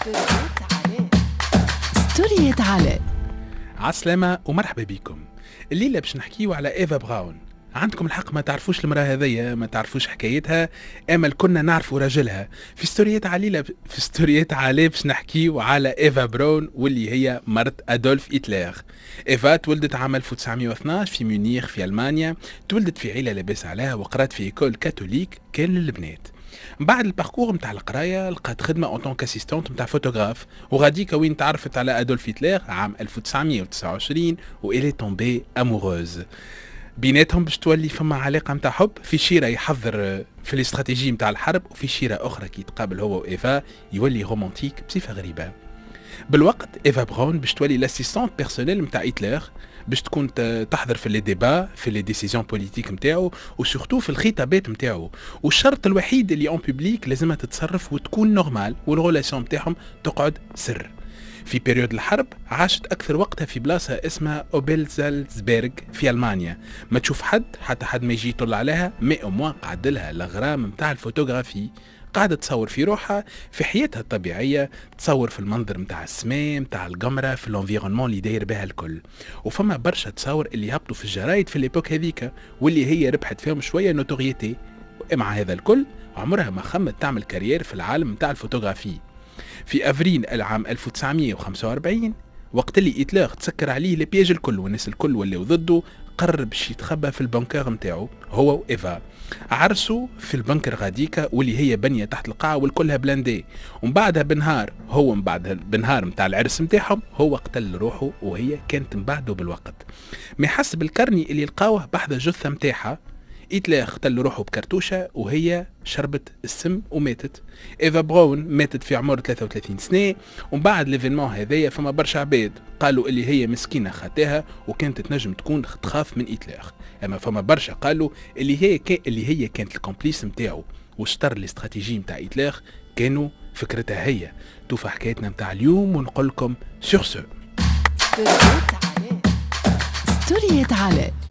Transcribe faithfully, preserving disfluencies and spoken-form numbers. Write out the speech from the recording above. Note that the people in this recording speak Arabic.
ستوريات علاء ستوريات علاء عسلامة ومرحبا بكم. الليلة باش نحكيو على إيفا براون. عندكم الحق ما تعرفوش المرأة هذية، ما تعرفوش حكايتها، امل كنا نعرفوا راجلها. في ستوريات عليلة في ستوريات علاء باش نحكيو على إيفا براون واللي هي مرت أدولف هتلر. إيفا تولدت عام ألف وتسعمائة واثناعش في ميونخ في ألمانيا. تولدت في عيلة لاباس عليها وقرات في إيكول كاثوليك كان للبنات. بعد الباركور نتاع القرايه لقات خدمه اون طونك اسيستونت نتاع فوتوغراف، وغاديكا وين تعرفت على ادولف هتلر عام ألف وتسعمائة وتسعة وعشرين وإلي تومبي اموروز. بيناتهم باش تولي فما علاقه نتاع حب. في شيره يحضر في الاستراتيجي نتاع الحرب، وفي شيره اخرى كي يتقابل هو وايفا يولي رومانتيك بصفه غريبه. بالوقت إيفا براون باش تولي لاسيستونت بيرسونيل نتاع هتلر، باش تكون تحضر في لي ديبا في لي ديسيزيون بوليتيك نتاعو وسورتو في الخطابات نتاعو. والشرط الوحيد اللي اون بوبليك لازمها تتصرف وتكون نورمال والريلاسيون نتاعهم تقعد سر. في بيريود الحرب عاشت اكثر وقتها في بلاصه اسمها اوبلزالزبرغ في المانيا، ما تشوف حد حتى حد ما يجي يطل عليها، مي او موان قعدلها الاغرام نتاع الفوتوغرافي. قاعدة تصور في روحها في حياتها الطبيعية، تصور في المنظر متاع السماء متاع القمرة في الانفيرونمون اللي داير بها الكل. وفما برشا تصور اللي هبطوا في الجرايد في الإيبوك هذيك واللي هي ربحت فيهم شوية نوتوريتي. ومع هذا الكل عمرها ما خمت تعمل كارير في العالم متاع الفوتوغرافي. في أفريل العام ألف وتسعمائة وخمسة وأربعين وقت اللي هتلر تسكر عليه البياج الكل والناس الكل واللي ضده، قرر باش يتخبى في البنكر نتاعو هو وإيفا. عرسوا في البنكر غاديكا واللي هي بنيه تحت القاعه والكلها بلاندي. ومن بعدها بنهار هو من بعد بنهار نتاع العرس نتاعهم هو قتل روحه وهي كانت من بعده بالوقت. ما حسب الكرني اللي لقاوه بحذا جثه نتاعها، هتلر قتل روحه بكرتوشه وهي شربت السم وماتت. إيفا براون ماتت في عمر ثلاثة وثلاثين سنه. ومن بعد ليفينمون هذايا فما برشا عباد قالوا اللي هي مسكينه خاتها وكانت تنجم تكون تخاف من هتلر، اما فما برشا قالوا اللي هي كان اللي هي كانت الكومبليس نتاعو وشطر الاستراتيجي نتاع هتلر كانوا فكرتها هي. توفى حكايتنا نتاع اليوم ونقول لكم سور سو. ستوريات علاء ستوريات علاء.